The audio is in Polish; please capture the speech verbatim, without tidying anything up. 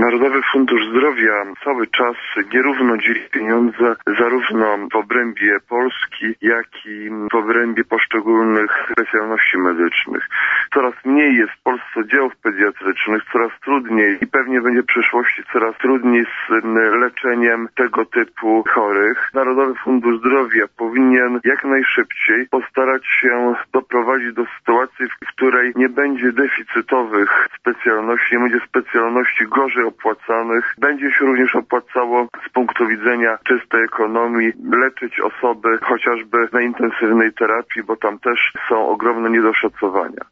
Narodowy Fundusz Zdrowia cały czas nierówno dzieli pieniądze zarówno w obrębie Polski, jak i w obrębie poszczególnych specjalności medycznych. Coraz mniej jest w Polsce oddziałów pediatrycznych, coraz trudniej i pewnie będzie w przyszłości coraz trudniej z leczeniem tego typu chorych. Narodowy Fundusz Zdrowia powinien jak najszybciej postarać się doprowadzić do sytuacji, w której nie będzie deficytowych specjalności, nie będzie specjalności gorzej opłacanych. Będzie się również opłacało z punktu widzenia czystej ekonomii leczyć osoby chociażby na intensywnej terapii, bo tam też są ogromne niedoszacowania.